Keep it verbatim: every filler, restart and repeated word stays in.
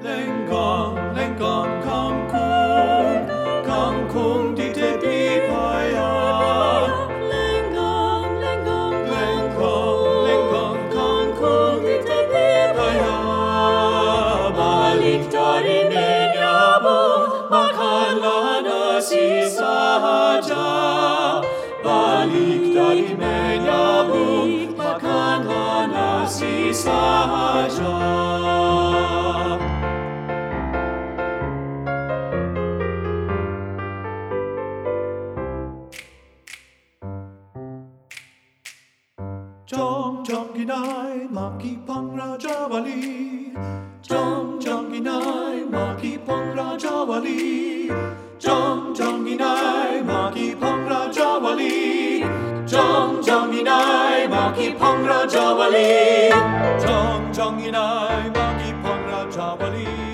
Lengong, lengong, kangkung, kangkung di tepi paya. Lengong, lengong, Lengkong, lengkong, kangkung di tepi paya. Balik dari menyambung, makanlah nasi sahaja. Balik dari menyambung, makanlah nasi sahaja. Jong jong ginai maki pang raja wali. Jong jong ginai maki pang raja wali. Jong jong ginai maki pang raja wali. Jong jong ginai maki pang raja wali. Jong jong ginai maki pang raja wali.